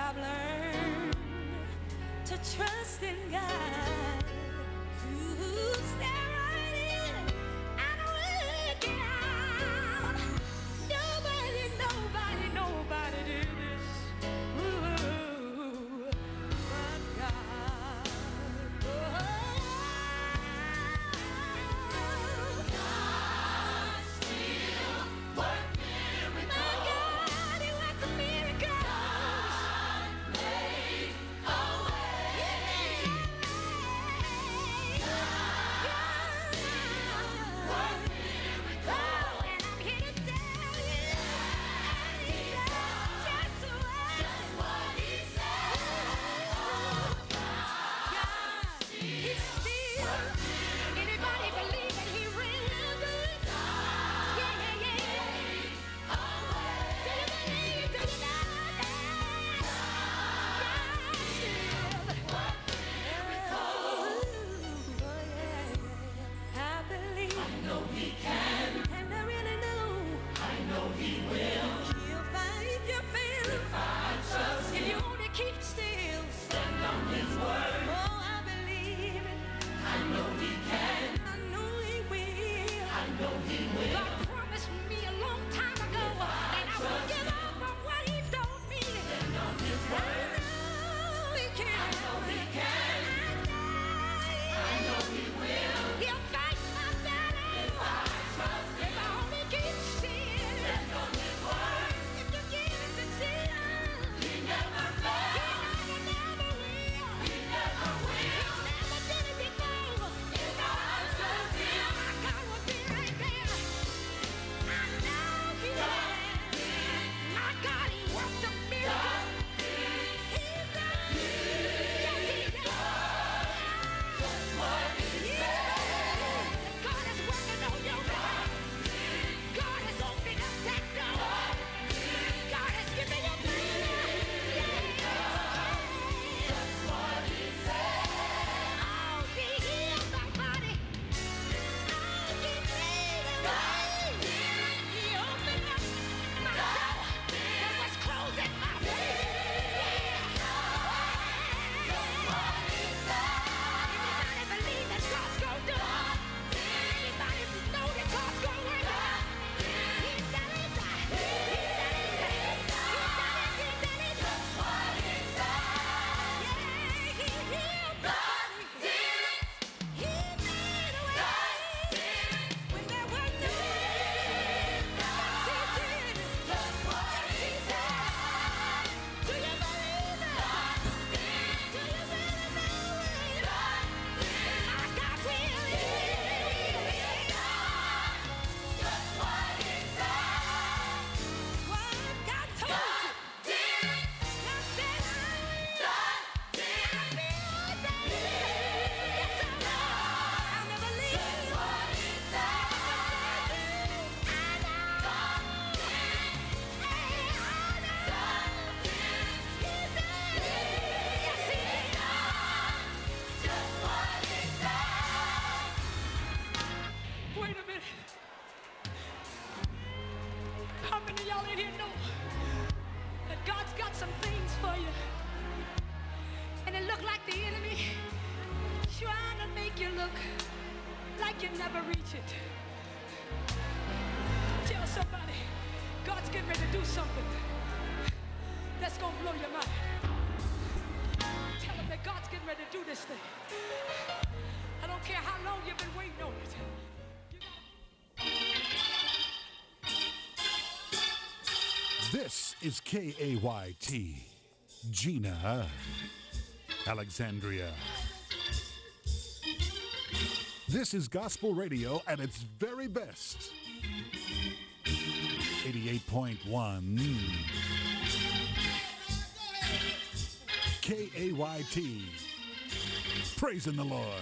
I've learned to trust in God, to stay right in and work it out. Nobody did this. Ooh, but God. God still works miracles. My God, He works miracles. God made a way. God still works miracles. And I'm here to tell you, He does just what He said. God, He's still. Anybody believe that He really good? Yeah, yeah, yeah. Do you believe? Do you know that? God still works miracles. Oh, yeah, yeah. I believe. I know He can. And I really know. I know He will. He'll fight your battle. If I trust Him. If you only keep still. Stand on His word. Oh, I believe it. I know He can. I know He will. I know He will. God promised me a long time ago that I would give up on what He told me. Stand on His word. I know He can. I know He can. I know He will. He'll fight my battle. If I trust Him. If I only keep still. Stand on His word. If you give it to Jesus. He never fails. He never will. He never will. He's never did it before. If I trust Him. My God will be right there. I know He will. My God, He worked a miracle. He's done. Yes, He does. Just what He said. God is working on your behalf. God is opening up that door. God is giving you just what He said. Oh, He healed my body. Oh, He made a way. He opened up my door that was closed in my face. Anybody believe that God's gonna do it? Anybody know that God's gonna work it out? He's done it. He's done it. He's done it. Just what He said. Yeah, He healed my body. He made a way when there was no way. Yes, He did. Just what He said. Do you believe it? Do you really know it? My God will. Just what He said. What God told you. God said I will. I will obey. Yes, I will. I'll never leave. What He said. I know. Hey, I know. He's done. Yes, He did. Just what He said. Wait a minute. How many of y'all in here know that God's got some things for you? And it look like the enemy trying to make you look like you never reach it. Tell somebody, God's getting ready to do something that's gonna blow your mind. Tell them that God's getting ready to do this thing. I don't care how long you've been waiting on it. This is KAYT, Gina, Alexandria. This is gospel radio at its very best. 88.1 KAYT. Praising the Lord.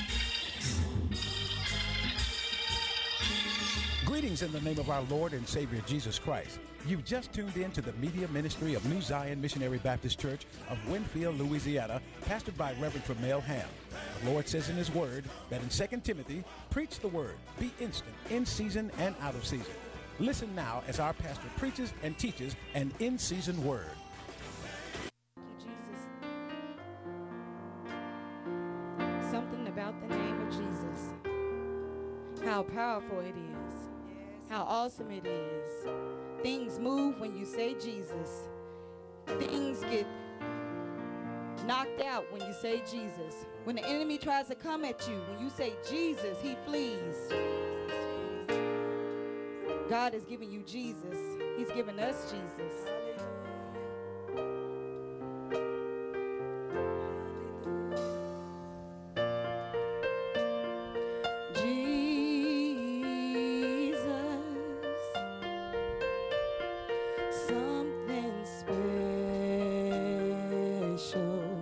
Greetings in the name of our Lord and Savior Jesus Christ. You've just tuned in to the media ministry of New Zion Missionary Baptist Church of Winfield, Louisiana, pastored by Reverend Tremel Ham. The Lord says in His Word that in 2 Timothy, preach the Word, be instant, in season and out of season. Listen now as our pastor preaches and teaches an in-season word. about the name of Jesus. How powerful it is. How awesome it is. Things move when you say Jesus. Things get knocked out when you say Jesus. When the enemy tries to come at you, when you say Jesus, he flees. God is giving you Jesus. He's giving us Jesus. Something special,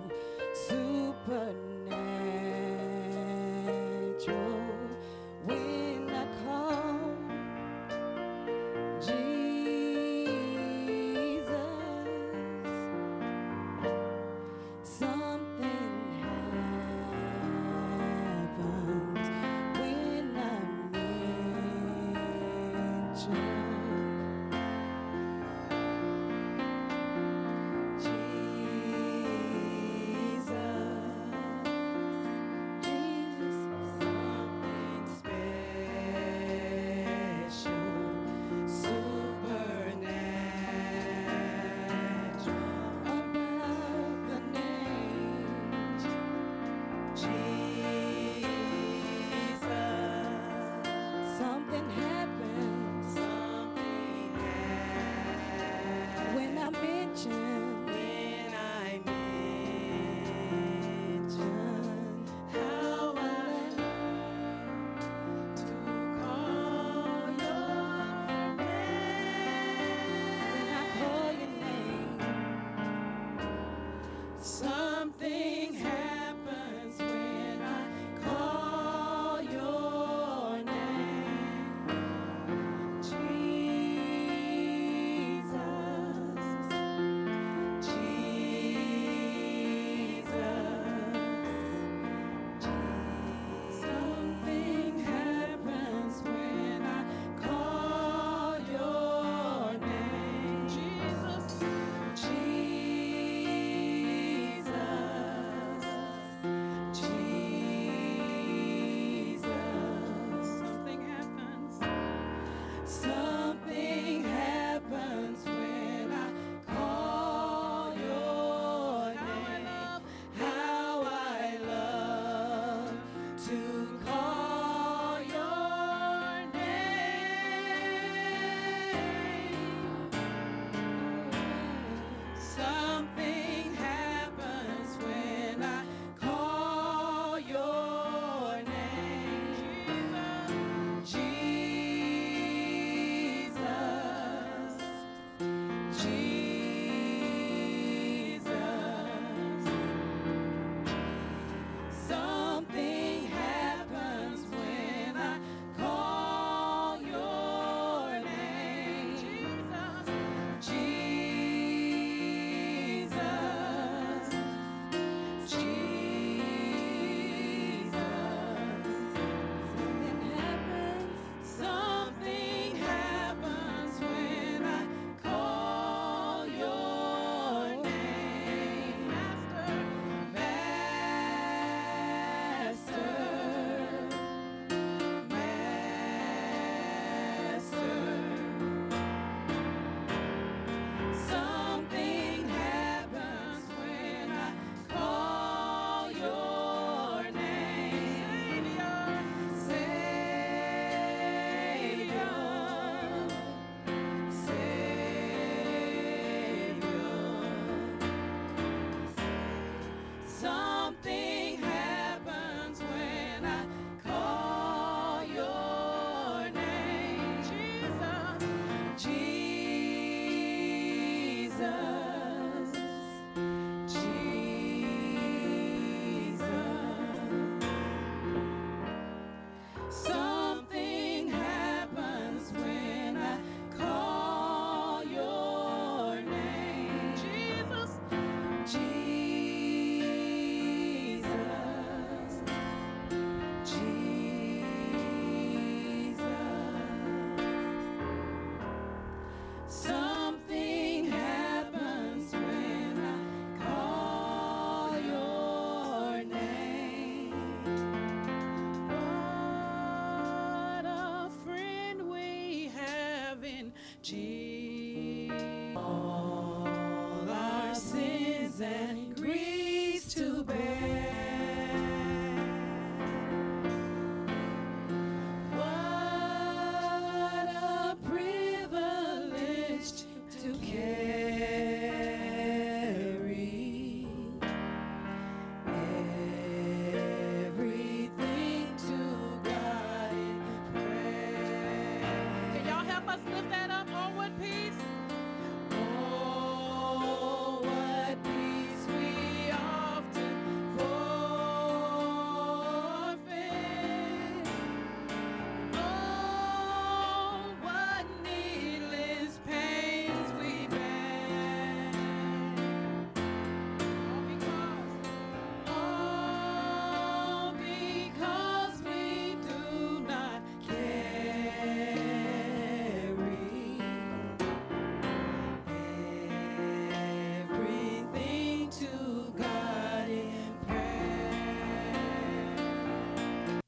supernatural. When I call Jesus, something happens when I mention something happens when I mention how I to call your name. When I call your name, something happens when I call your name. Something happens when I call your name. Jesus. Something happens. Something happens when I call your name. How I love to call your name. Something happens when I call your name. Jesus. Something happens All our sins and griefs to bear. What a privilege to carry everything to God in prayer. Can y'all help us lift that up? Oh, what peace? Oh, what peace we often forfeit. Oh, what needless pains we bear. All because we do not carry everything to God in prayer.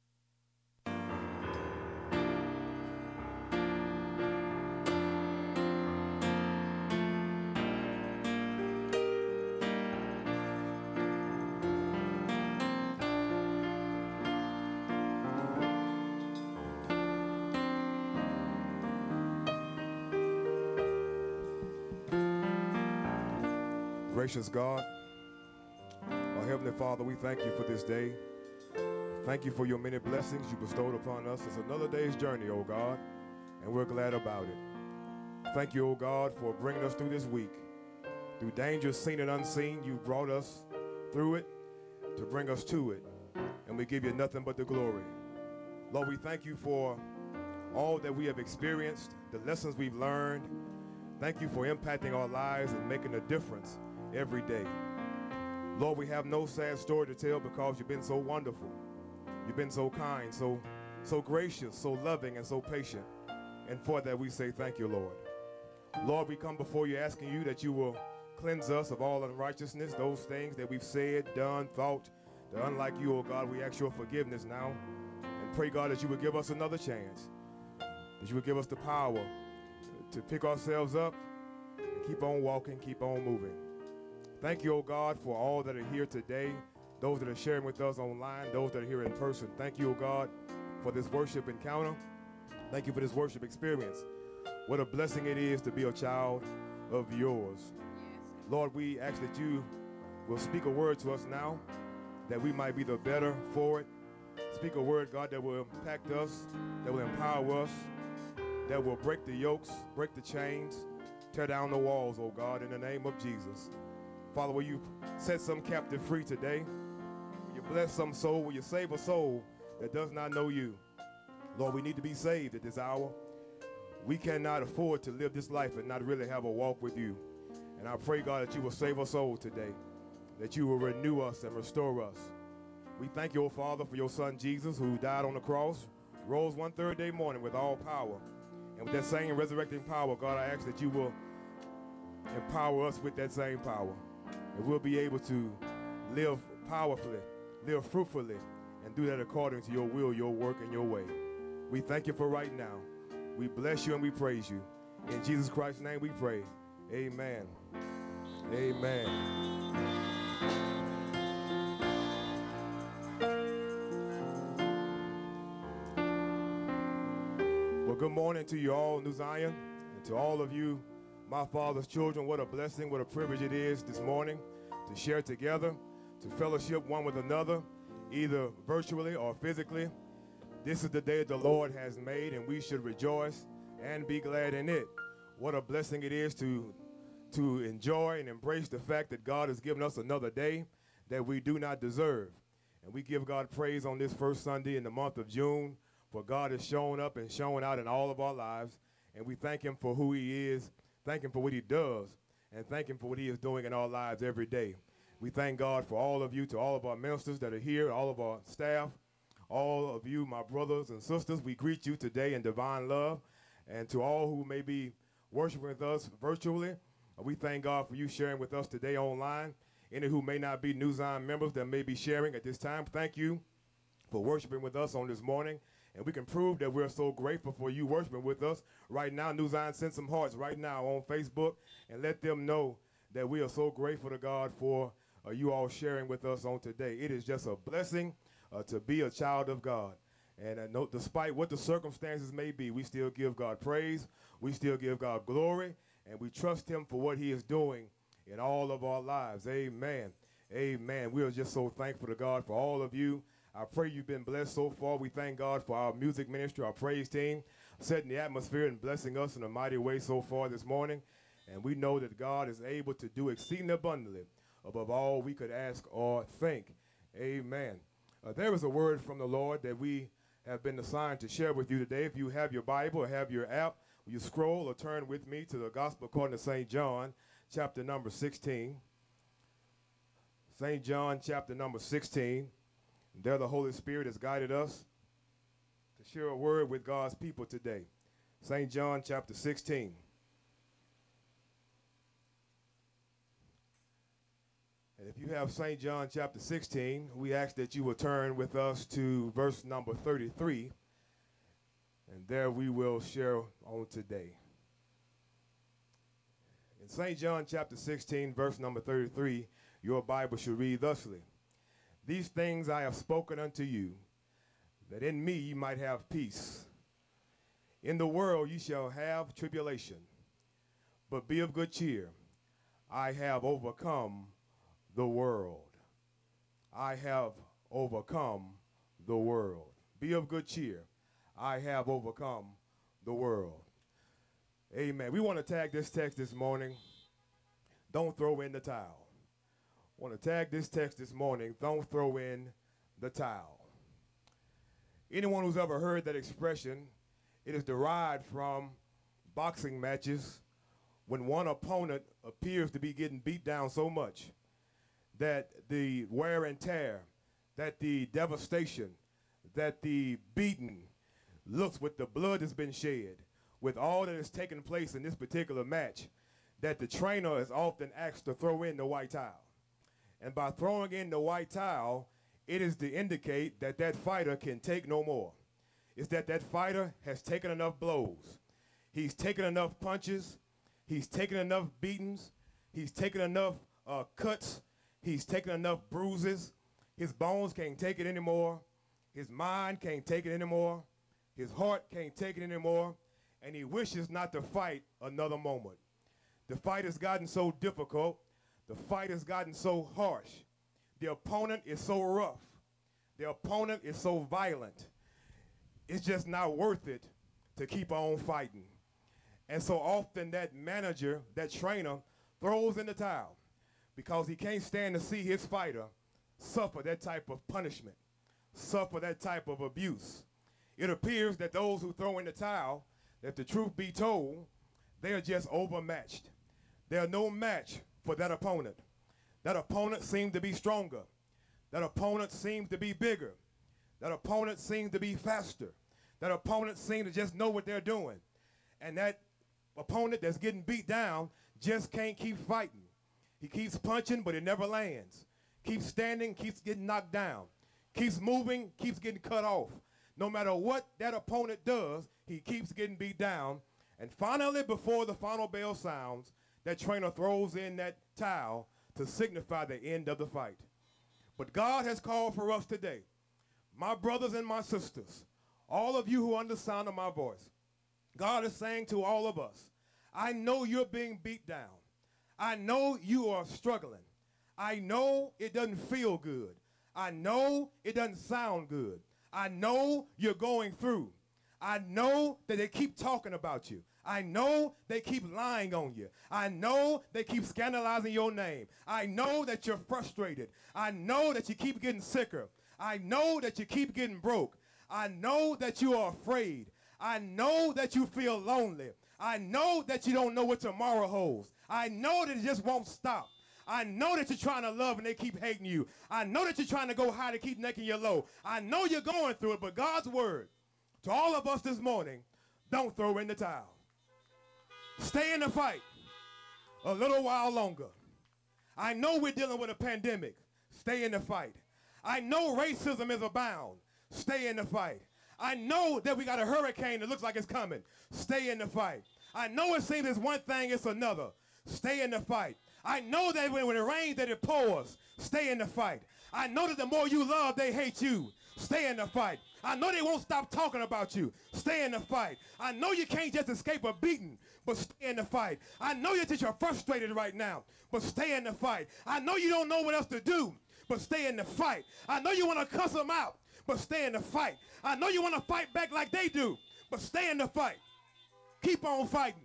Gracious God, our Heavenly Father, we thank you for this day. Thank you for your many blessings you bestowed upon us. It's another day's journey, O God, and we're glad about it. Thank you, O God, for bringing us through this week. Through dangers seen and unseen, you brought us through it to bring us to it, and we give you nothing but the glory. Lord, we thank you for all that we have experienced, the lessons we've learned. Thank you for impacting our lives and making a difference every day. Lord, we have no sad story to tell because you've been so wonderful. You've been so kind, so gracious, so loving, and so patient. And for that we say thank you, Lord. Lord, we come before you asking you that you will cleanse us of all unrighteousness, those things that we've said, done, thought, that unlike you, oh God, we ask your forgiveness now. And pray, God, that you would give us another chance, that you would give us the power to pick ourselves up and keep on walking, keep on moving. Thank you, oh God, for all that are here today, those that are sharing with us online, those that are here in person. Thank you, oh God, for this worship encounter. Thank you for this worship experience. What a blessing it is to be a child of yours. Lord, we ask that you will speak a word to us now, that we might be the better for it. Speak a word, God, that will impact us, that will empower us, that will break the yokes, break the chains, tear down the walls, oh God, in the name of Jesus. Father, will you set some captive free today? Will you bless some soul? Will you save a soul that does not know you? Lord, we need to be saved at this hour. We cannot afford to live this life and not really have a walk with you. And I pray, God, that you will save us soul today, that you will renew us and restore us. We thank you, oh Father, for your son Jesus, who died on the cross, rose one third day morning with all power. And with that same resurrecting power, God, I ask that you will empower us with that same power. And we'll be able to live powerfully, live fruitfully, and do that according to your will, your work, and your way. We thank you for right now. We bless you and we praise you. In Jesus Christ's name we pray. Amen. Amen. Well, good morning to you all, New Zion, and to all of you, my Father's children. What a blessing, what a privilege it is this morning to share together, to fellowship one with another, either virtually or physically. This is the day the Lord has made, and we should rejoice and be glad in it. What a blessing it is to enjoy and embrace the fact that God has given us another day that we do not deserve. And we give God praise on this first Sunday in the month of June, for God has shown up and shown out in all of our lives. And we thank him for who he is, thank him for what he does, and thank him for what he is doing in our lives every day. We thank God for all of you, to all of our ministers that are here, all of our staff, all of you, my brothers and sisters. We greet you today in divine love. And to all who may be worshiping with us virtually, we thank God for you sharing with us today online. Any who may not be New Zion members that may be sharing at this time, thank you for worshiping with us on this morning. And we can prove that we're so grateful for you worshiping with us right now. New Zion, send some hearts right now on Facebook and let them know that we are so grateful to God for you all sharing with us on today. It is just a blessing to be a child of God. And despite what the circumstances may be, we still give God praise, we still give God glory, and we trust him for what he is doing in all of our lives. Amen. Amen. We are just so thankful to God for all of you. I pray you've been blessed so far. We thank God for our music ministry, our praise team, setting the atmosphere and blessing us in a mighty way so far this morning. And we know that God is able to do exceeding abundantly above all we could ask or think. Amen. There is a word from the Lord that we have been assigned to share with you today. If you have your Bible or have your app, will you scroll or turn with me to the Gospel according to St. John, chapter number 16. St. John, chapter number 16. There the Holy Spirit has guided us to share a word with God's people today. St. John, chapter 16. And if you have St. John chapter 16, we ask that you will turn with us to verse number 33, and there we will share on today. In St. John chapter 16, verse number 33, your Bible should read thusly: These things I have spoken unto you, that in me ye might have peace. In the world ye shall have tribulation, but be of good cheer. I have overcome the world. I have overcome the world. Be of good cheer. I have overcome the world. Amen. We want to tag this text this morning, don't throw in the towel. Want to tag this text this morning, don't throw in the towel. Anyone who's ever heard that expression, it is derived from boxing matches when one opponent appears to be getting beat down so much that the wear and tear, that the devastation, that the beating looks with the blood that's been shed, with all that has taken place in this particular match, that the trainer is often asked to throw in the white towel. And by throwing in the white towel, it is to indicate that that fighter can take no more. It's that that fighter has taken enough blows. He's taken enough punches. He's taken enough beatings. He's taken enough cuts. He's taken enough bruises. His bones can't take it anymore. His mind can't take it anymore. His heart can't take it anymore. And he wishes not to fight another moment. The fight has gotten so difficult. The fight has gotten so harsh. The opponent is so rough. The opponent is so violent. It's just not worth it to keep on fighting. And so often that manager, that trainer, throws in the towel, because he can't stand to see his fighter suffer that type of punishment, suffer that type of abuse. It appears that those who throw in the towel, if the truth be told, they are just overmatched. They are no match for that opponent. That opponent seems to be stronger. That opponent seems to be bigger. That opponent seems to be faster. That opponent seems to just know what they're doing. And that opponent that's getting beat down just can't keep fighting. He keeps punching, but it never lands. Keeps standing, keeps getting knocked down. Keeps moving, keeps getting cut off. No matter what that opponent does, he keeps getting beat down. And finally, before the final bell sounds, that trainer throws in that towel to signify the end of the fight. But God has called for us today, my brothers and my sisters, all of you who are under the sound of my voice. God is saying to all of us, I know you're being beat down. I know you are struggling. I know it doesn't feel good. I know it doesn't sound good. I know you're going through. I know that they keep talking about you. I know they keep lying on you. I know they keep scandalizing your name. I know that you're frustrated. I know that you keep getting sicker. I know that you keep getting broke. I know that you are afraid. I know that you feel lonely. I know that you don't know what tomorrow holds. I know that it just won't stop. I know that you're trying to love and they keep hating you. I know that you're trying to go high to keep making you low. I know you're going through it, but God's word to all of us this morning, don't throw in the towel. Stay in the fight a little while longer. I know we're dealing with a pandemic. Stay in the fight. I know racism is abound. Stay in the fight. I know that we got a hurricane that looks like it's coming. Stay in the fight. I know it seems it's one thing, it's another. Stay in the fight. I know that when it rains that it pours. Stay in the fight. I know that the more you love, they hate you. Stay in the fight. I know they won't stop talking about you. Stay in the fight. I know you can't just escape a beating, but stay in the fight. I know that you're frustrated right now, but stay in the fight. I know you don't know what else to do, but stay in the fight. I know you want to cuss them out, but stay in the fight. I know you want to fight back like they do, but stay in the fight. Keep on fighting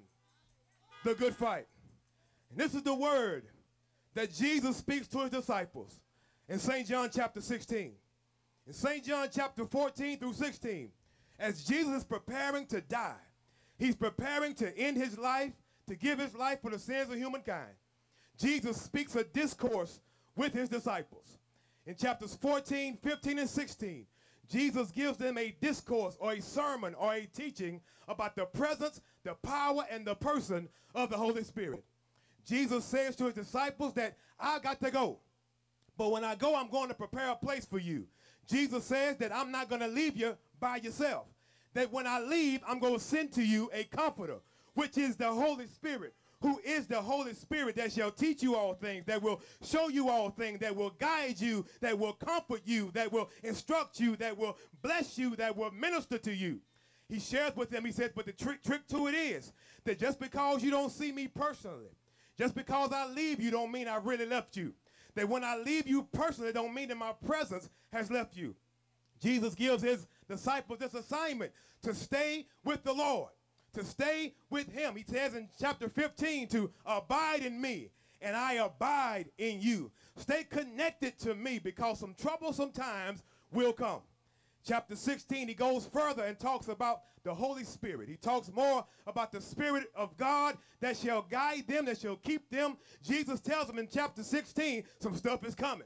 the good fight. And this is the word that Jesus speaks to his disciples in St. John chapter 16. In St. John chapter 14 through 16, as Jesus is preparing to die, he's preparing to end his life, to give his life for the sins of humankind. Jesus speaks a discourse with his disciples. In chapters 14, 15, and 16, Jesus gives them a discourse or a sermon or a teaching about the presence, the power, and the person of the Holy Spirit. Jesus says to his disciples that I got to go, but when I go, I'm going to prepare a place for you. Jesus says that I'm not going to leave you by yourself, that when I leave, I'm going to send to you a comforter, which is the Holy Spirit, who is the Holy Spirit that shall teach you all things, that will show you all things, that will guide you, that will comfort you, that will instruct you, that will bless you, that will minister to you. He shares with them, he says, but the trick to it is that just because you don't see me personally, just because I leave you don't mean I really left you. That when I leave you personally don't mean that my presence has left you. Jesus gives his disciples this assignment to stay with the Lord, to stay with him. He says in chapter 15 to abide in me and I abide in you. Stay connected to me because some troublesome times will come. Chapter 16, he goes further and talks about the Holy Spirit. He talks more about the Spirit of God that shall guide them, that shall keep them. Jesus tells them in chapter 16, some stuff is coming.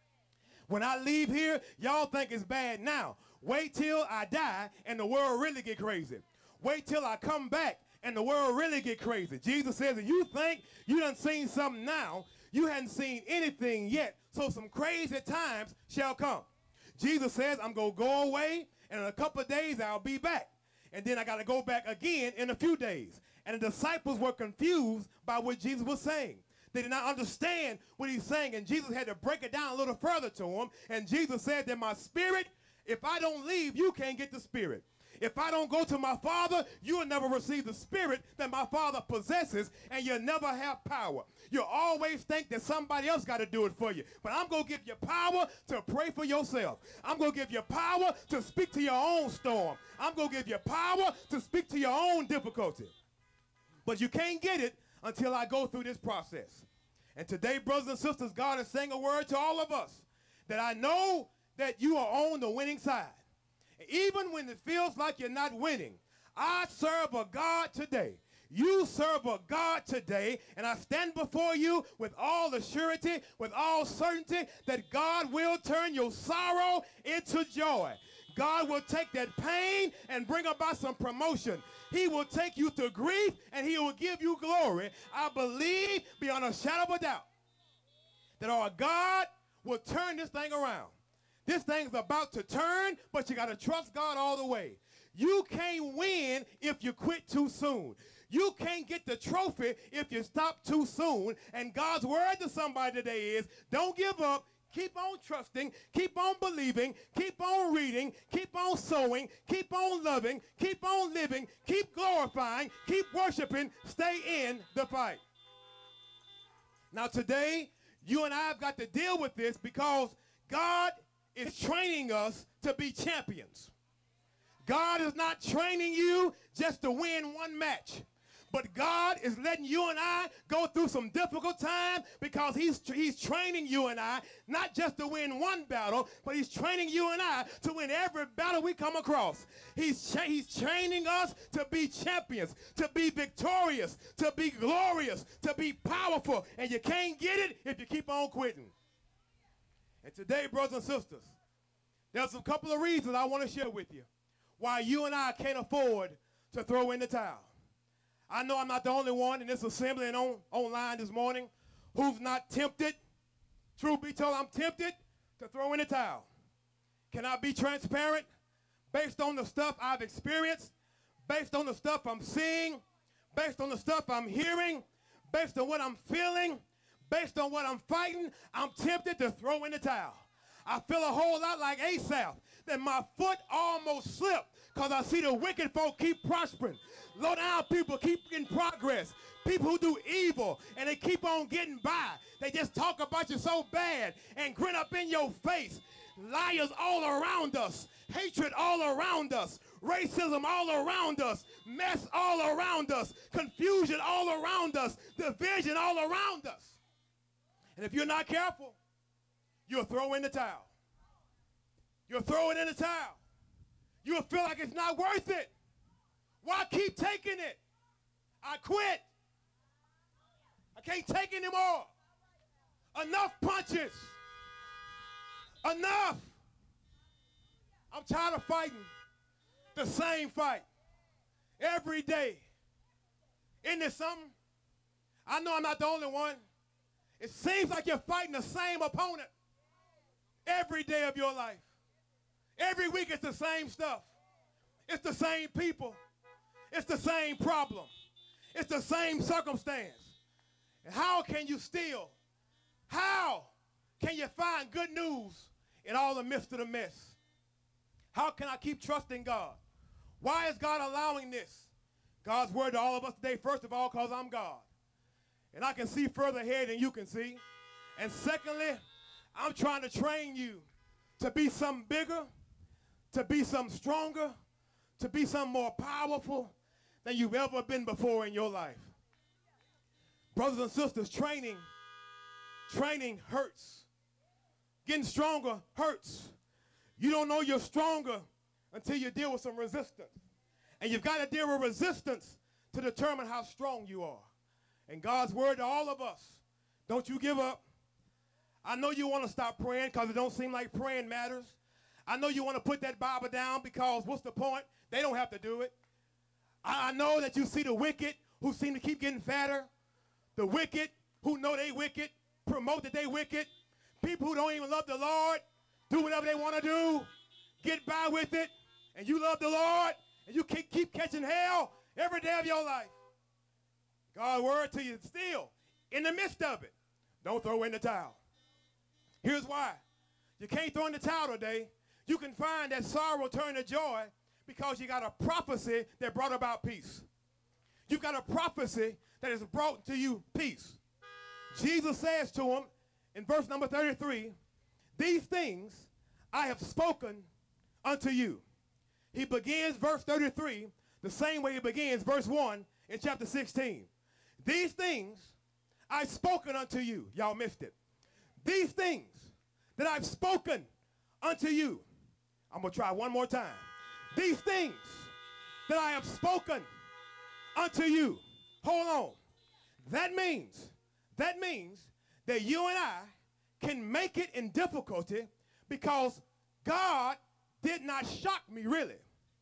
When I leave here, y'all think it's bad now. Wait till I die and the world really get crazy. Wait till I come back and the world really get crazy. Jesus says, if you think you done seen something now, you hadn't seen anything yet, so some crazy times shall come. Jesus says, I'm going to go away, and in a couple of days, I'll be back. And then I got to go back again in a few days. And the disciples were confused by what Jesus was saying. They did not understand what he's saying, and Jesus had to break it down a little further to them. And Jesus said that my spirit, if I don't leave, you can't get the spirit. If I don't go to my Father, you will never receive the Spirit that my Father possesses, and you'll never have power. You'll always think that somebody else got to do it for you. But I'm going to give you power to pray for yourself. I'm going to give you power to speak to your own storm. I'm going to give you power to speak to your own difficulty. But you can't get it until I go through this process. And today, brothers and sisters, God is saying a word to all of us that I know that you are on the winning side. Even when it feels like you're not winning, I serve a God today. You serve a God today, and I stand before you with all the surety, with all certainty, that God will turn your sorrow into joy. God will take that pain and bring about some promotion. He will take you to grief, and he will give you glory. I believe beyond a shadow of a doubt that our God will turn this thing around. This thing's about to turn, but you got to trust God all the way. You can't win if you quit too soon. You can't get the trophy if you stop too soon. And God's word to somebody today is, don't give up. Keep on trusting. Keep on believing. Keep on reading. Keep on sowing. Keep on loving. Keep on living. Keep glorifying. Keep worshiping. Stay in the fight. Now today, you and I have got to deal with this because God is training us to be champions. God is not training you just to win one match. But God is letting you and I go through some difficult time because he's training you and I not just to win one battle, but he's training you and I to win every battle we come across. He's training us to be champions, to be victorious, to be glorious, to be powerful. And you can't get it if you keep on quitting. And today, brothers and sisters, there's a couple of reasons I want to share with you why you and I can't afford to throw in the towel. I know I'm not the only one in this assembly and online this morning who's not tempted. Truth be told, I'm tempted to throw in the towel. Can I be transparent? based on the stuff I've experienced, based on the stuff I'm seeing, based on the stuff I'm hearing, based on what I'm feeling, based on what I'm fighting, I'm tempted to throw in the towel. I feel a whole lot like Asaph, that my foot almost slipped because I see the wicked folk keep prospering. Low down people keep getting progress. People who do evil and they keep on getting by. They just talk about you so bad and grin up in your face. Liars all around us. Hatred all around us. Racism all around us. Mess all around us. Confusion all around us. Division all around us. And if you're not careful, you'll throw in the towel. You'll throw it in the towel. You'll feel like it's not worth it. Why keep taking it? I quit. I can't take anymore. Enough punches. Enough. I'm tired of fighting the same fight every day. Isn't this something? I know I'm not the only one. It seems like you're fighting the same opponent every day of your life. Every week it's the same stuff. It's the same people. It's the same problem. It's the same circumstance. And how can you how can you find good news in all the midst of the mess? How can I keep trusting God? Why is God allowing this? God's word to all of us today, first of all, because I'm God. And I can see further ahead than you can see. And secondly, I'm trying to train you to be something bigger, to be something stronger, to be something more powerful than you've ever been before in your life. Brothers and sisters, training hurts. Getting stronger hurts. You don't know you're stronger until you deal with some resistance. And you've got to deal with resistance to determine how strong you are. And God's word to all of us, don't you give up. I know you want to stop praying because it don't seem like praying matters. I know you want to put that Bible down because what's the point? They don't have to do it. I know that you see the wicked who seem to keep getting fatter. The wicked who know they wicked, promote that they wicked. People who don't even love the Lord, do whatever they want to do, get by with it, and you love the Lord, and you keep catching hell every day of your life. God's word to you still, in the midst of it, don't throw in the towel. Here's why. You can't throw in the towel today. You can find that sorrow turn to joy because you got a prophecy that brought about peace. You got a prophecy that has brought to you peace. Jesus says to him in verse number 33, these things I have spoken unto you. He begins verse 33 the same way he begins verse 1 in chapter 16. These things I've spoken unto you. Y'all missed it. These things that I've spoken unto you. I'm going to try one more time. These things that I have spoken unto you. Hold on. That means that you and I can make it in difficulty because God did not shock me, really.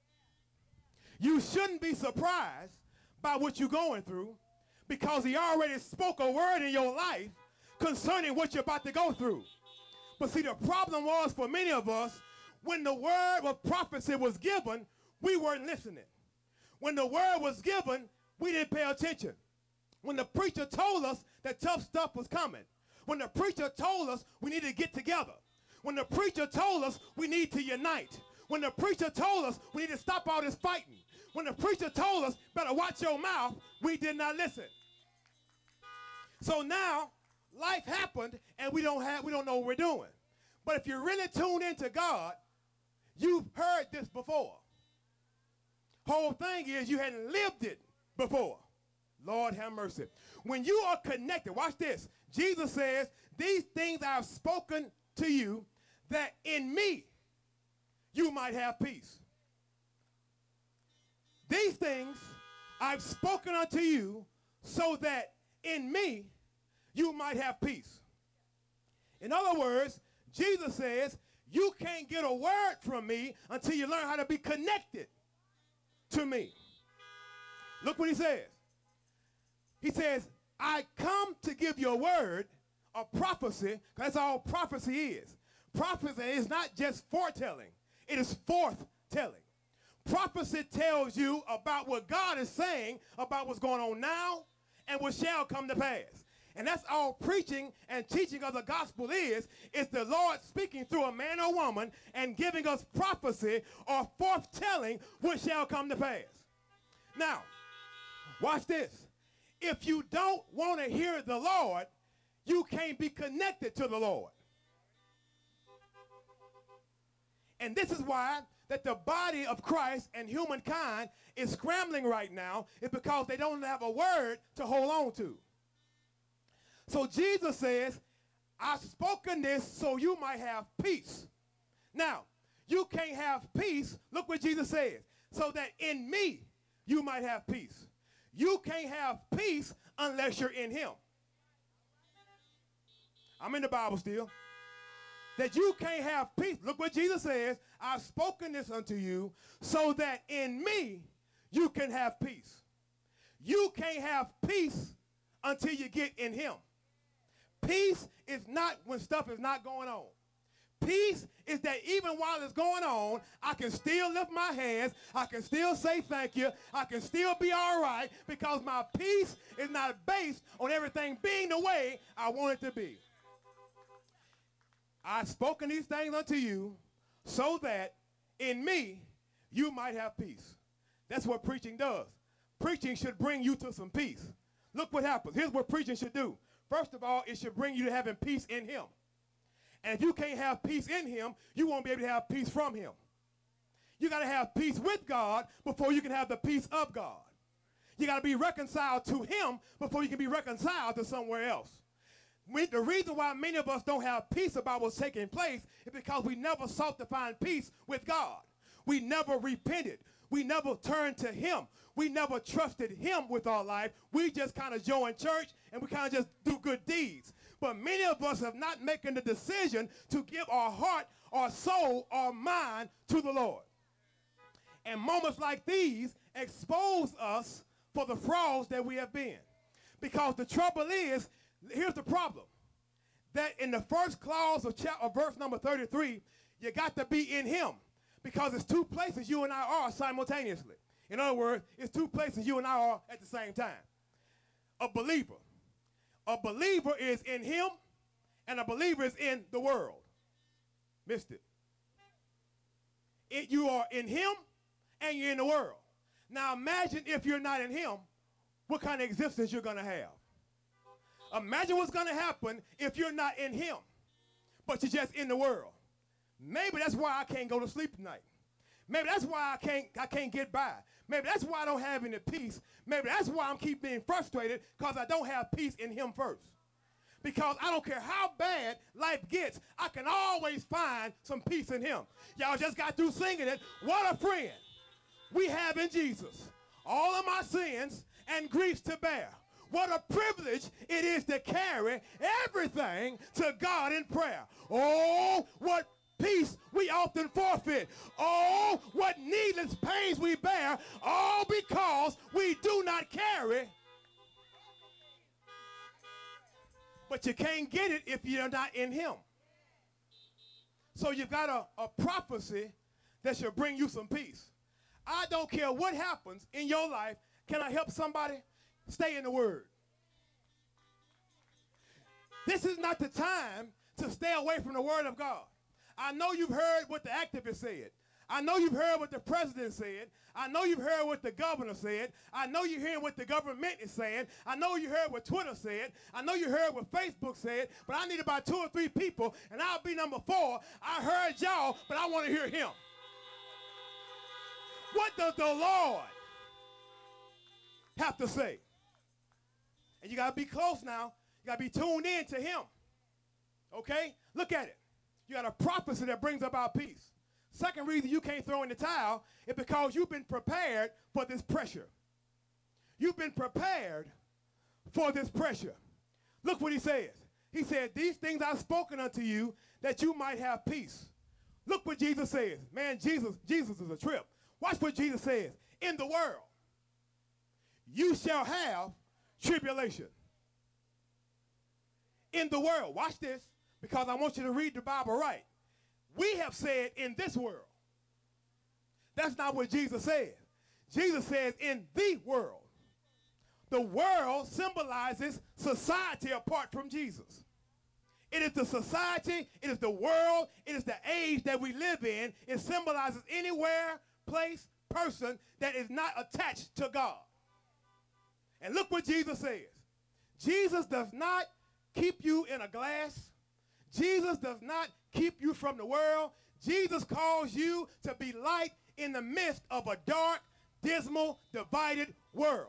You shouldn't be surprised by what you're going through because he already spoke a word in your life concerning what you're about to go through. But see, the problem was for many of us, when the word of prophecy was given, we weren't listening. When the word was given, we didn't pay attention. When the preacher told us that tough stuff was coming. When the preacher told us we need to get together. When the preacher told us we need to unite. When the preacher told us we need to stop all this fighting. When the preacher told us better watch your mouth, we did not listen. So now life happened and we don't know what we're doing. But if you're really tuned into God, you've heard this before. Whole thing is you hadn't lived it before. Lord have mercy. When you are connected, watch this. Jesus says, these things I have spoken to you, that in me you might have peace. These things I've spoken unto you so that in me you might have peace. In other words, Jesus says, you can't get a word from me until you learn how to be connected to me. Look what he says. He says, I come to give you a word of prophecy, because that's all prophecy is. Prophecy is not just foretelling, it is forthtelling. telling. Prophecy tells you about what God is saying about what's going on now and what shall come to pass. And that's all preaching and teaching of the gospel is the Lord speaking through a man or woman and giving us prophecy or foretelling what shall come to pass. Now, watch this. If you don't want to hear the Lord, you can't be connected to the Lord. And this is why that the body of Christ and humankind is scrambling right now, is because they don't have a word to hold on to. So Jesus says, I've spoken this so you might have peace. Now, you can't have peace. Look what Jesus says. So that in me you might have peace. You can't have peace unless you're in him. I'm in the Bible still. That you can't have peace. Look what Jesus says. I've spoken this unto you so that in me you can have peace. You can't have peace until you get in him. Peace is not when stuff is not going on. Peace is that even while it's going on, I can still lift my hands. I can still say thank you. I can still be all right because my peace is not based on everything being the way I want it to be. I've spoken these things unto you so that in me you might have peace. That's what preaching does. Preaching should bring you to some peace. Look what happens. Here's what preaching should do. First of all, it should bring you to having peace in him. And if you can't have peace in him, you won't be able to have peace from him. You got to have peace with God before you can have the peace of God. You got to be reconciled to him before you can be reconciled to somewhere else. The reason why many of us don't have peace about what's taking place is because we never sought to find peace with God. We never repented. We never turned to him. We never trusted him with our life. We just kind of join church and we kind of just do good deeds. But many of us have not making the decision to give our heart, our soul, our mind to the Lord. And moments like these expose us for the frauds that we have been. Because the trouble is, here's the problem. That in the first clause of verse number 33, you got to be in him. Because it's two places you and I are simultaneously. In other words, it's two places you and I are at the same time. A believer. A believer is in him, and a believer is in the world. Missed it. You are in him, and you're in the world. Now imagine if you're not in him, what kind of existence you're going to have. Imagine what's going to happen if you're not in him, but you're just in the world. Maybe that's why I can't go to sleep tonight. Maybe that's why I can't get by. Maybe that's why I don't have any peace. Maybe that's why I'm keep being frustrated, because I don't have peace in him first. Because I don't care how bad life gets, I can always find some peace in him. Y'all just got through singing it. What a friend we have in Jesus. All of my sins and griefs to bear. What a privilege it is to carry everything to God in prayer. Oh, what peace we often forfeit. Oh, what needless pains we bear, all because we do not carry. But you can't get it if you're not in him. So you've got a prophecy that should bring you some peace. I don't care what happens in your life. Can I help somebody? Stay in the word. This is not the time to stay away from the word of God. I know you've heard what the activists said. I know you've heard what the president said. I know you've heard what the governor said. I know you're hearing what the government is saying. I know you heard what Twitter said. I know you heard what Facebook said. But I need about 2 or 3 people, and I'll be number 4. I heard y'all, but I want to hear him. What does the Lord have to say? And you got to be close now. You got to be tuned in to him. Okay? Look at it. You got a prophecy that brings about peace. Second reason you can't throw in the towel is because you've been prepared for this pressure. You've been prepared for this pressure. Look what he says. He said, these things I've spoken unto you that you might have peace. Look what Jesus says. Man, Jesus is a trip. Watch what Jesus says. In the world, you shall have tribulation. In the world. Watch this, because I want you to read the Bible right. We have said in this world. That's not what Jesus says. Jesus says in the world. The world symbolizes society apart from Jesus. It is the society, it is the world, it is the age that we live in. It symbolizes anywhere, place, person that is not attached to God. And look what Jesus says. Jesus does not keep you in a glass. Jesus does not keep you from the world. Jesus calls you to be light in the midst of a dark, dismal, divided world.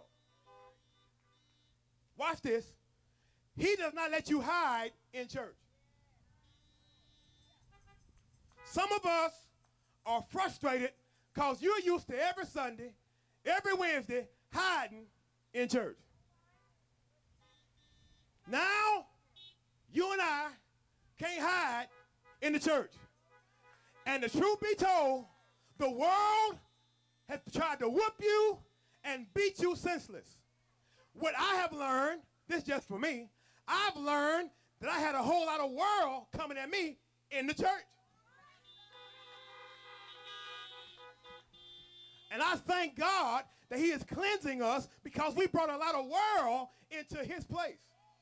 Watch this. He does not let you hide in church. Some of us are frustrated because you're used to every Sunday, every Wednesday, hiding in church. Now, you and I can't hide in the church. And the truth be told, the world has tried to whoop you and beat you senseless. What I have learned, this is just for me, I've learned that I had a whole lot of world coming at me in the church. And I thank God that he is cleansing us because we brought a lot of world into his place.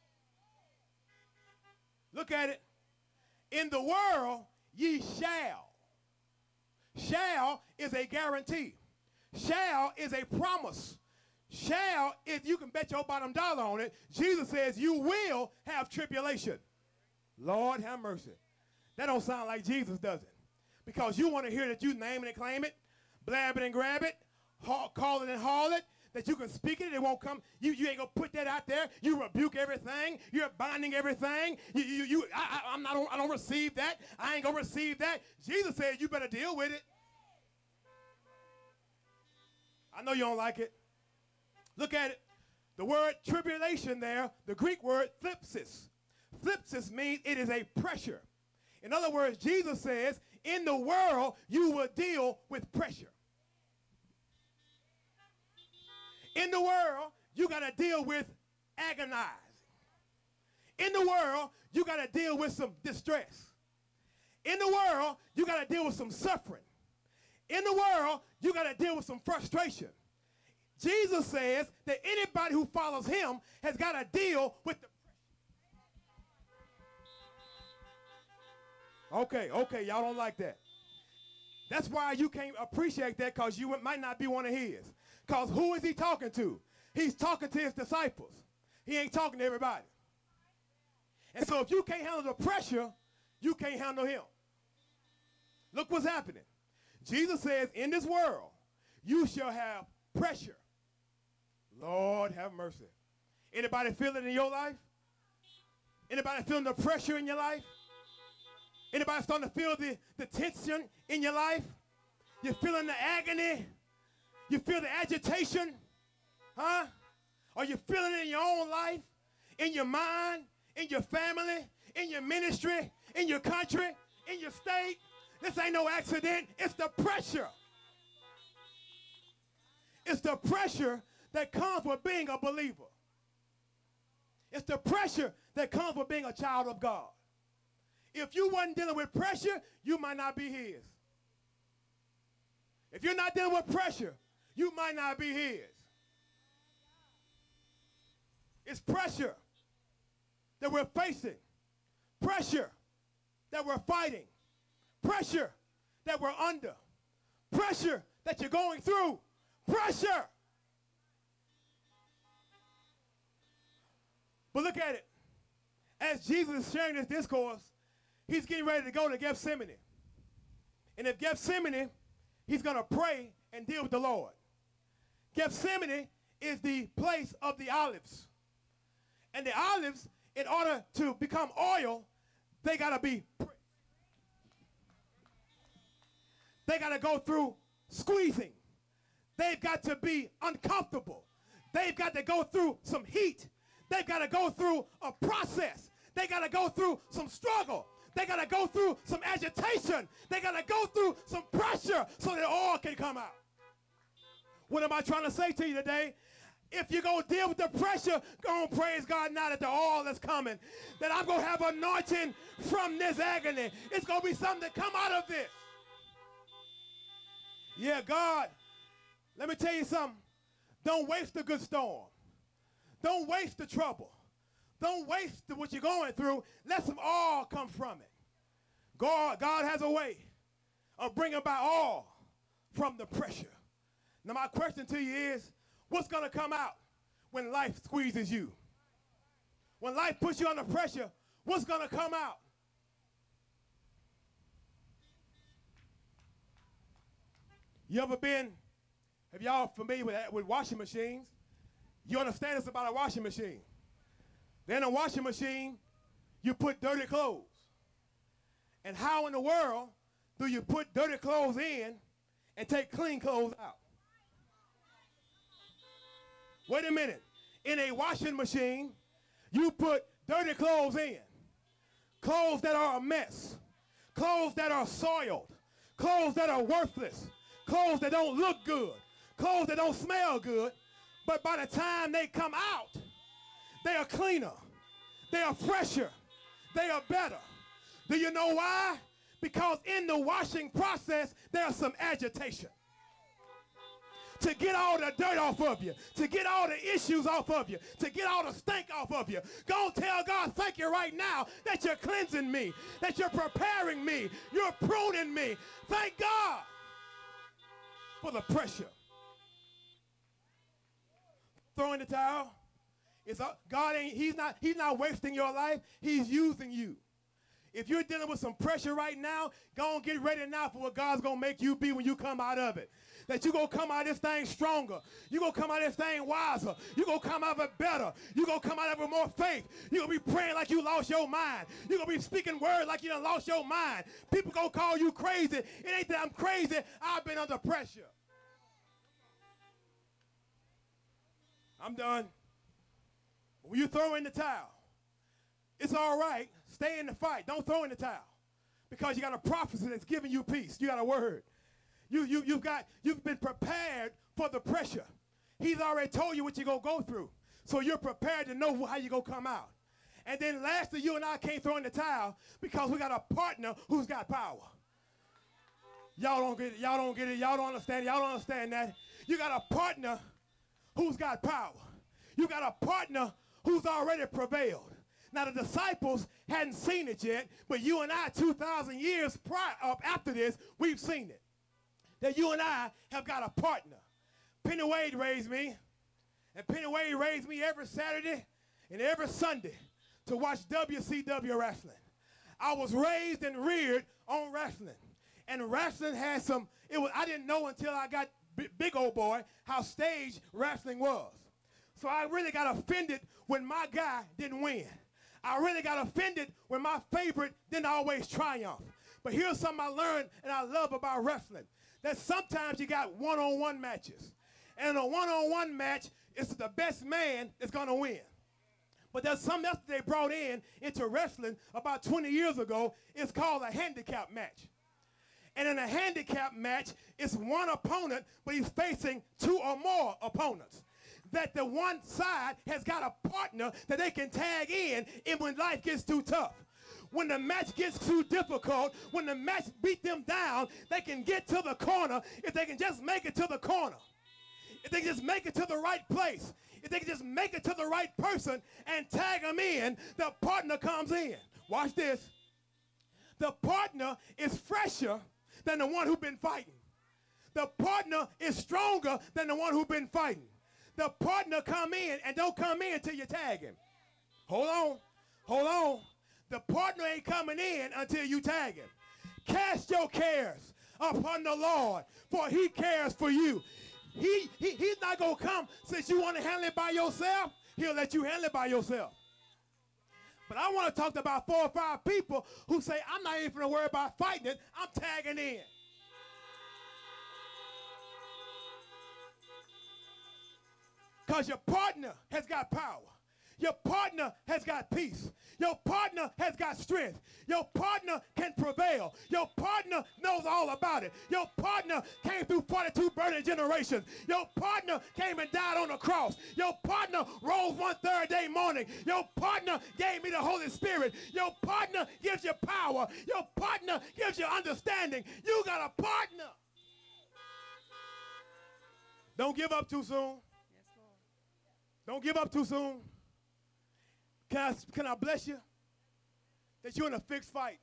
Look at it. In the world, ye shall. Shall is a guarantee. Shall is a promise. Shall, if you can bet your bottom dollar on it, Jesus says you will have tribulation. Lord have mercy. That don't sound like Jesus, does it? Because you want to hear that you name it and claim it, blab it and grab it, call it and haul it, that you can speak it, it won't come. You ain't going to put that out there. You rebuke everything. You're binding everything. I don't receive that. I ain't going to receive that. Jesus said you better deal with it. I know you don't like it. Look at it. The word tribulation there, the Greek word thlipsis. Thlipsis means it is a pressure. In other words, Jesus says, in the world, you will deal with pressure. In the world, you got to deal with agonizing. In the world, you got to deal with some distress. In the world, you got to deal with some suffering. In the world, you got to deal with some frustration. Jesus says that anybody who follows him has got to deal with the pressure. Okay, y'all don't like that. That's why you can't appreciate that, because you might not be one of his. Because who is he talking to? He's talking to his disciples. He ain't talking to everybody. And so if you can't handle the pressure, you can't handle him. Look what's happening. Jesus says, in this world, you shall have pressure. Lord have mercy. Anybody feel it in your life? Anybody feeling the pressure in your life? Anybody starting to feel the tension in your life? You're feeling the agony? You feel the agitation? Huh? Are you feeling it in your own life? In your mind? In your family? In your ministry? In your country? In your state? This ain't no accident. It's the pressure. It's the pressure that comes with being a believer. It's the pressure that comes with being a child of God. If you wasn't dealing with pressure, you might not be his. If you're not dealing with pressure, you might not be his. It's pressure that we're facing. Pressure that we're fighting. Pressure that we're under. Pressure that you're going through. Pressure. But look at it. As Jesus is sharing this discourse, he's getting ready to go to Gethsemane. And at Gethsemane, he's going to pray and deal with the Lord. Gethsemane is the place of the olives. And the olives, in order to become oil, they got to be pricked. They got to go through squeezing. They've got to be uncomfortable. They've got to go through some heat. They've got to go through a process. They got to go through some struggle. They got to go through some agitation. They got to go through some pressure so that oil can come out. What am I trying to say to you today? If you're going to deal with the pressure, go and praise God now that the oil is coming. That I'm going to have anointing from this agony. It's going to be something that come out of this. Yeah, God, let me tell you something. Don't waste the good storm. Don't waste the trouble. Don't waste what you're going through. Let some oil come from it. God has a way of bringing about oil from the pressure. Now, my question to you is, what's going to come out when life squeezes you? When life puts you under pressure, what's going to come out? You ever been, have y'all familiar with washing machines? You understand this about a washing machine. Then a washing machine, you put dirty clothes. And how in the world do you put dirty clothes in and take clean clothes out? Wait a minute. In a washing machine, you put dirty clothes in. Clothes that are a mess. Clothes that are soiled. Clothes that are worthless. Clothes that don't look good. Clothes that don't smell good. But by the time they come out, they are cleaner. They are fresher. They are better. Do you know why? Because in the washing process, there's some agitation. To get all the dirt off of you, to get all the issues off of you, to get all the stink off of you. Go tell God, thank you right now that you're cleansing me, that you're preparing me, you're pruning me. Thank God for the pressure. Throwing the towel. God ain't, he's not wasting your life. He's using you. If you're dealing with some pressure right now, go and get ready now for what God's going to make you be when you come out of it. That you're going to come out of this thing stronger. You're going to come out of this thing wiser. You're going to come out of it better. You're going to come out of it with more faith. You're going to be praying like you lost your mind. You're going to be speaking words like you done lost your mind. People going to call you crazy. It ain't that I'm crazy. I've been under pressure. I'm done. When you throw in the towel, it's all right. Stay in the fight. Don't throw in the towel. Because you got a prophecy that's giving you peace. You got a word. You've been prepared for the pressure. He's already told you what you're going to go through. So you're prepared to know how you're going to come out. And then lastly, you and I can't throw in the towel because we got a partner who's got power. Y'all don't get it. Y'all don't get it. Y'all don't understand it. Y'all don't understand that. You got a partner who's got power. You got a partner who's already prevailed. Now, the disciples hadn't seen it yet, but you and I, 2,000 years after this, we've seen it. That you and I have got a partner. Penny Wade raised me, and Penny Wade raised me every Saturday and every Sunday to watch WCW wrestling. I was raised and reared on wrestling, and wrestling had some, I didn't know until I got big old boy how stage wrestling was. So I really got offended when my guy didn't win. I really got offended when my favorite didn't always triumph. But here's something I learned and I love about wrestling. That sometimes you got one-on-one matches. And in a one-on-one match, it's the best man that's going to win. But there's something else they brought into wrestling about 20 years ago. It's called a handicap match. And in a handicap match, it's one opponent, but he's facing two or more opponents. That the one side has got a partner that they can tag in when life gets too tough. When the match gets too difficult, when the match beat them down, they can get to the corner if they can just make it to the corner. If they can just make it to the right place. If they can just make it to the right person and tag them in, the partner comes in. Watch this. The partner is fresher than the one who's been fighting. The partner is stronger than the one who's been fighting. The partner come in and don't come in till you tag him. Hold on. Hold on. The partner ain't coming in until you tag him. Cast your cares upon the Lord, for he cares for you. He's not going to come since you want to handle it by yourself. He'll let you handle it by yourself. But I want to talk to about 4 or 5 people who say, I'm not even going to worry about fighting it. I'm tagging in. Because your partner has got power. Your partner has got peace. Your partner has got strength. Your partner can prevail. Your partner knows all about it. Your partner came through 42 burning generations. Your partner came and died on the cross. Your partner rose one third day morning. Your partner gave me the Holy Spirit. Your partner gives you power. Your partner gives you understanding. You got a partner. Don't give up too soon. Yes, Lord. Don't give up too soon. Can I bless you? That you're in a fixed fight.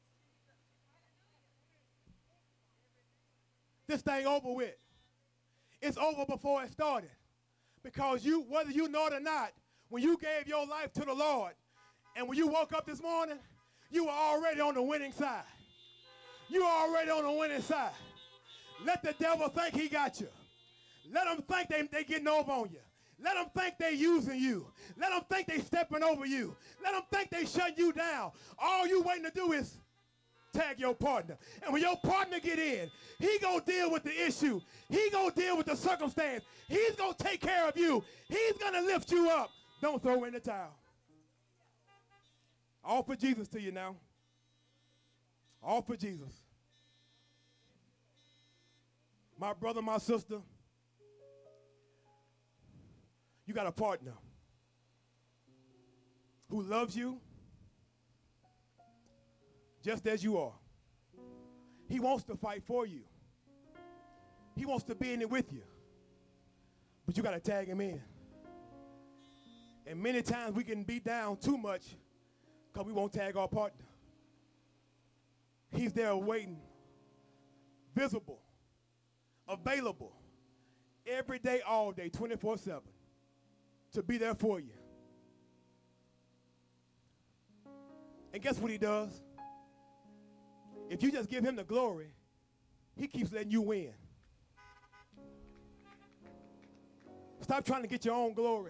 This thing over with. It's over before it started. Because you, whether you know it or not, when you gave your life to the Lord, and when you woke up this morning, you were already on the winning side. You were already on the winning side. Let the devil think he got you. Let them think they getting over on you. Let them think they using you. Let them think they stepping over you. Let them think they shutting you down. All you waiting to do is tag your partner. And when your partner get in, he gonna deal with the issue. He gonna deal with the circumstance. He's gonna take care of you. He's gonna lift you up. Don't throw in the towel. All for Jesus to you now. All for Jesus. My brother, my sister, you got a partner who loves you just as you are. He wants to fight for you. He wants to be in it with you. But you got to tag him in. And many times we can beat down too much because we won't tag our partner. He's there waiting, visible, available, every day, all day, 24/7, to be there for you. And guess what he does? If you just give him the glory, he keeps letting you win. Stop trying to get your own glory.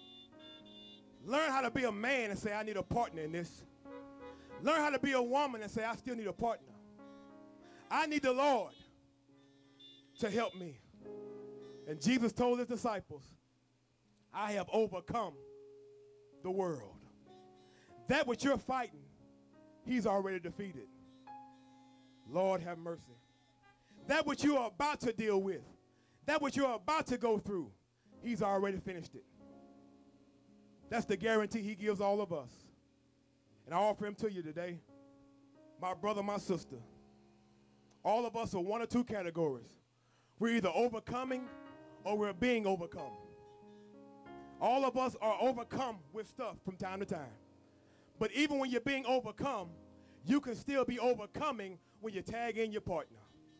Learn how to be a man and say, I need a partner in this. Learn how to be a woman and say, I still need a partner. I need the Lord to help me. And Jesus told his disciples, I have overcome the world. That which you're fighting, he's already defeated. Lord have mercy. That which you are about to deal with, that which you're about to go through, he's already finished it. That's the guarantee he gives all of us. And I offer him to you today. My brother, my sister, all of us are one or two categories. We're either overcoming or we're being overcome. All of us are overcome with stuff from time to time. But even when you're being overcome, you can still be overcoming when you tag in your partner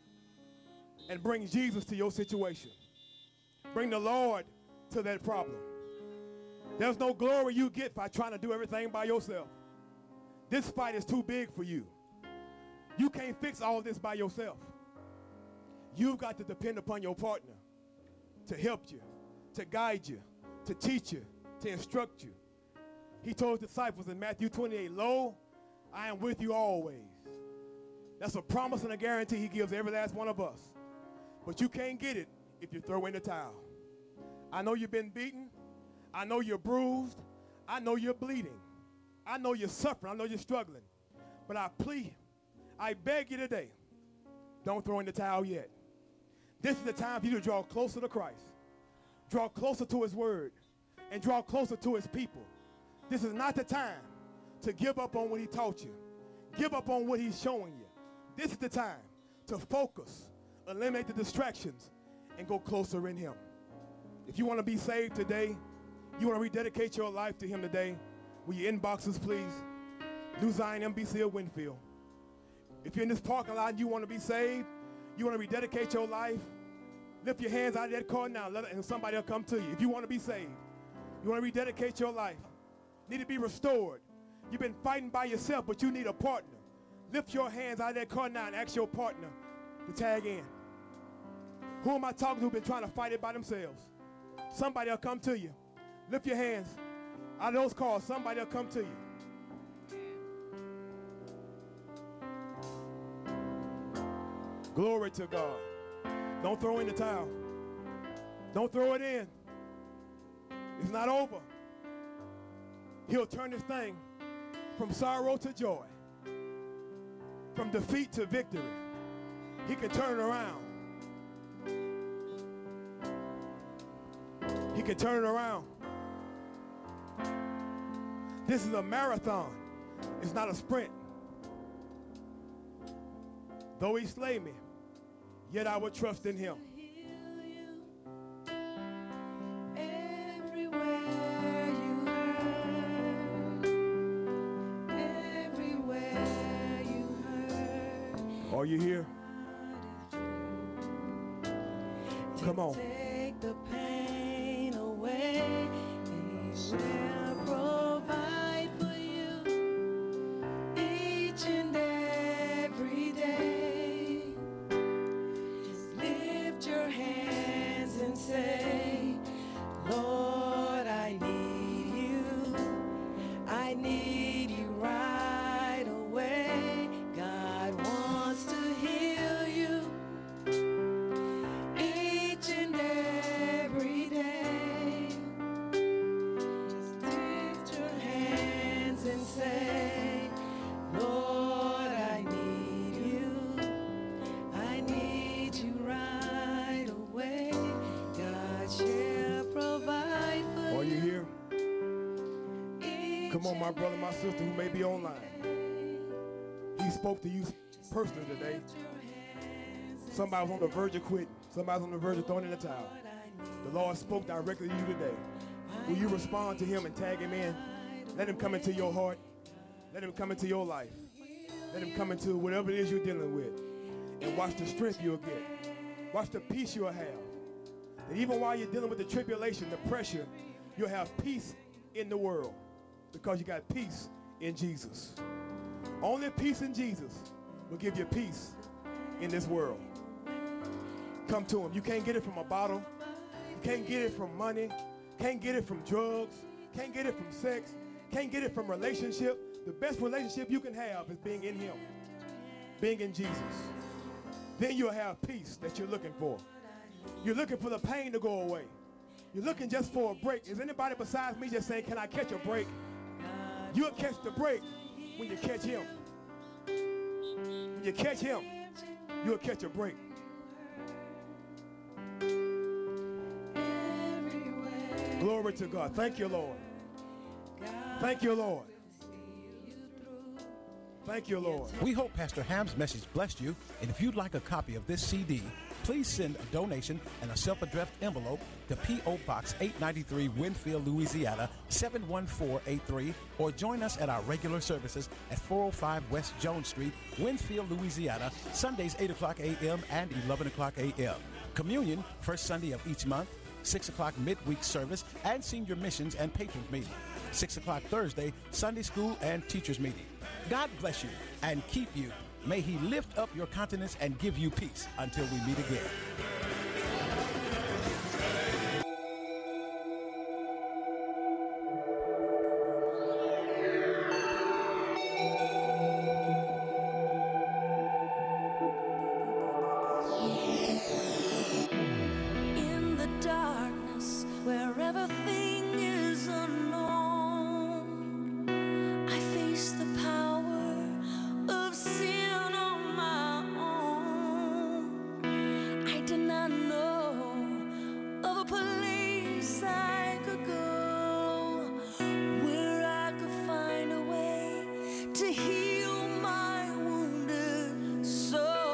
and bring Jesus to your situation. Bring the Lord to that problem. There's no glory you get by trying to do everything by yourself. This fight is too big for you. You can't fix all this by yourself. You've got to depend upon your partner to help you, to guide you, to teach you, to instruct you. He told his disciples in Matthew 28, Lo, I am with you always. That's a promise and a guarantee he gives every last one of us. But you can't get it if you throw in the towel. I know you've been beaten. I know you're bruised. I know you're bleeding. I know you're suffering. I know you're struggling. But I beg you today, don't throw in the towel yet. This is the time for you to draw closer to Christ. Draw closer to his word. And draw closer to his people. This is not the time to give up on what he taught you. Give up on what he's showing you. This is the time to focus, eliminate the distractions, and go closer in him. If you want to be saved today, you want to rededicate your life to him today, will your inboxes, please? New Zion MBC of Winfield. If you're in this parking lot and you want to be saved, you want to rededicate your life, lift your hands out of that car now, and somebody will come to you. If you want to be saved, you want to rededicate your life, need to be restored. You've been fighting by yourself, but you need a partner. Lift your hands out of that car now and ask your partner to tag in. Who am I talking to who've been trying to fight it by themselves? Somebody will come to you. Lift your hands out of those cars. Somebody will come to you. Glory to God. Don't throw in the towel. Don't throw it in. It's not over. He'll turn this thing from sorrow to joy, from defeat to victory. He can turn it around. He can turn it around. This is a marathon. It's not a sprint. Though he slay me, yet I will trust in him. Are you here? Come on. Take the pain away. He will provide for you each and every day. Just lift your hands and say, Lord, I need you. I need you right away. God wants to heal you each and every day. Just lift your hands and say, Lord, I need you. I need you right away. God shall provide for you. Are you here? Come on, my brother, my sister who may be online. He spoke to you personally today. Somebody was on the verge of quitting. Somebody was on the verge of throwing in the towel. The Lord spoke directly to you today. Will you respond to him and tag him in? Let him come into your heart. Let him come into your life. Let him come into whatever it is you're dealing with. And watch the strength you'll get. Watch the peace you'll have. And even while you're dealing with the tribulation, the pressure, you'll have peace in the world because you got peace in Jesus. Only peace in Jesus will give you peace in this world. Come to him. You can't get it from a bottle. You can't get it from money. Can't get it from drugs. Can't get it from sex. Can't get it from relationship. The best relationship you can have is being in him. Being in Jesus. Then you'll have peace that you're looking for. You're looking for the pain to go away. You're looking just for a break. Is anybody besides me just saying, can I catch a break? You'll catch the break when you catch him. When you catch him, you'll catch a break. Glory to God. Thank you, Lord. Thank you, Lord. Thank you, Lord. We hope Pastor Ham's message blessed you, and if you'd like a copy of this CD, please send a donation and a self-addressed envelope to P.O. Box 893, Winfield, Louisiana, 71483, or join us at our regular services at 405 West Jones Street, Winfield, Louisiana, Sundays 8 o'clock a.m. and 11 o'clock a.m. Communion, first Sunday of each month, 6 o'clock midweek service, and senior missions and patrons meeting. 6 o'clock Thursday, Sunday school and teachers meeting. God bless you and keep you. May he lift up your countenance and give you peace until we meet again. In the darkness, where everything is unknown, I face the power of sin on my own. I did not know of a place I could go where I could find a way to heal my wounded soul.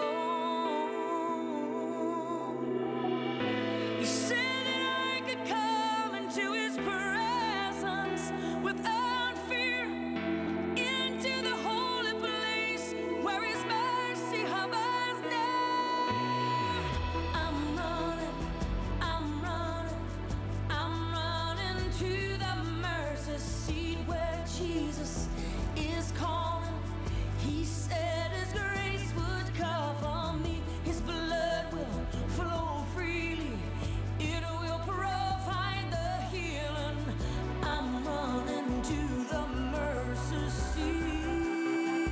He said that I could come into his presence without fear, into the holy place where his mercy hovers near. I'm running, I'm running, I'm running to the mercy seat where Jesus is calling. He said his grace would cover me, his blood will flow freely, it will provide the healing. I'm running to the mercy seat.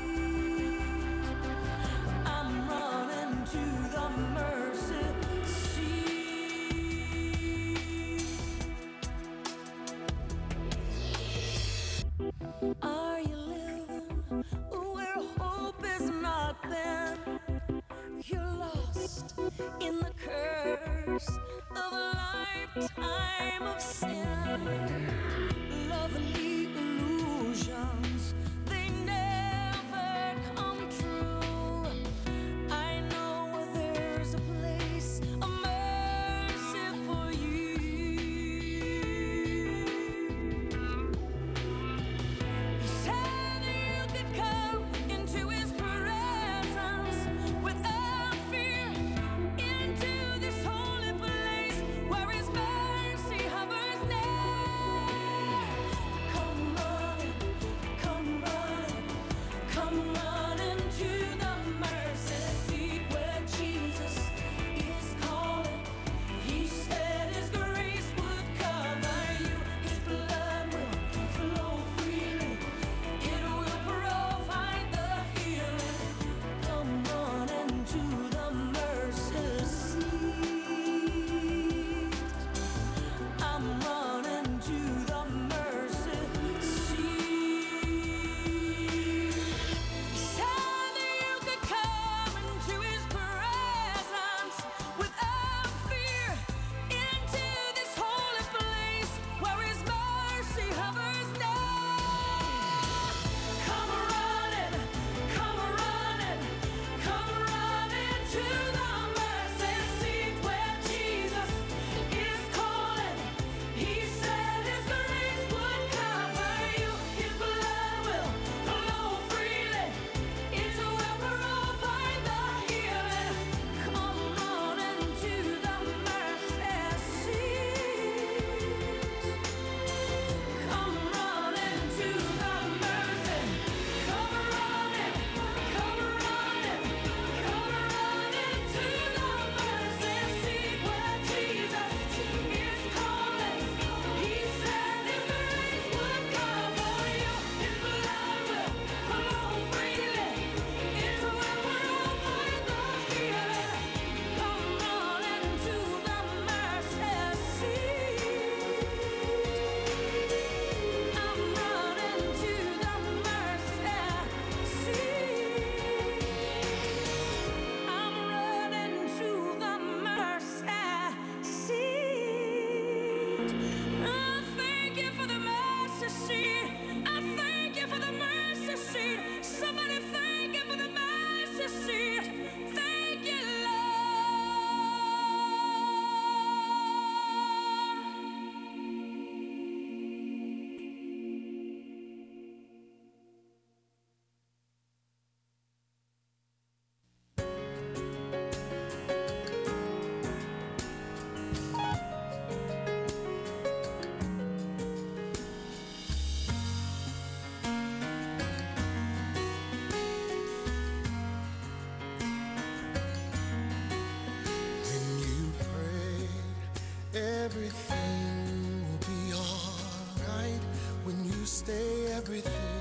I'm running to the mercy seat. Are you living where hope is not there? You're lost in the curse of a lifetime of sin. Lovely illusions, they never come true. I know there's a place of mercy for you. He said that you could come into his presence with Everything will be alright when you stay. Everything